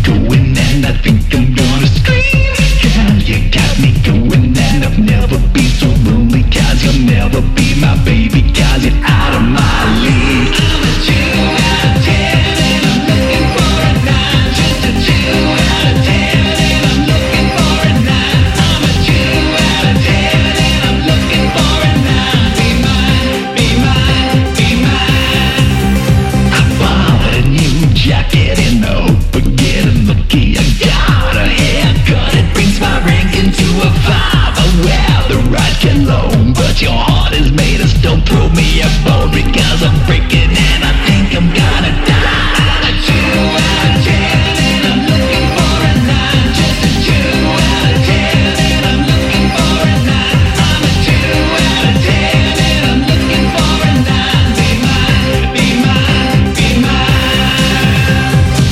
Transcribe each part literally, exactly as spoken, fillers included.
going and I think I'm gonna scream. Girl, you got me going and I've never been so lonely. Cause you'll never be my baby, cause you're out of my league. I'm a two out of ten and I'm looking for a nine. Just a two out of ten and I'm looking for a nine. I'm a two out of ten and I'm looking for a nine. Be mine, be mine, be mine. I bought a new jacket in the hope of getting lucky. I got a haircut, it brings my rank into a five. I wear the right cologne, but your heart is made of stone. Throw me a bone because I'm breaking and I think I'm gonna die. I'm a two out of ten and I'm looking for a nine. Just a two out of ten and I'm looking for a nine. I'm a two out of ten and I'm looking for a nine. Be mine, be mine, be mine.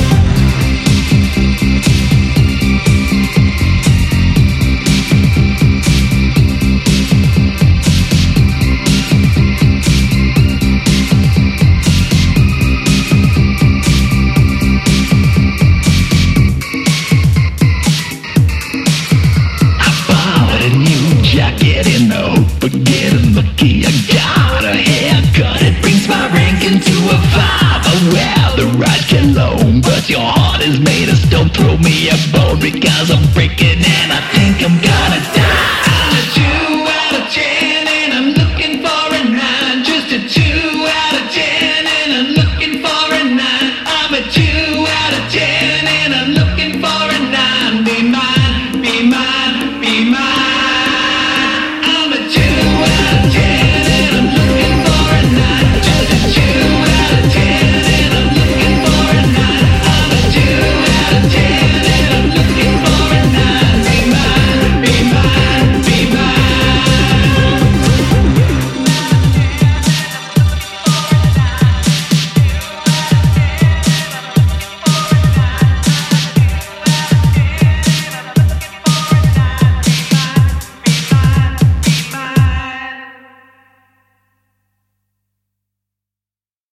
Bought a new jacket in the hope of getting lucky. I got a haircut, it brings my rank into a five. I wear the right cologne, but your heart is made of stone. Throw me a bone because I'm breaking and I think I'm gonna die.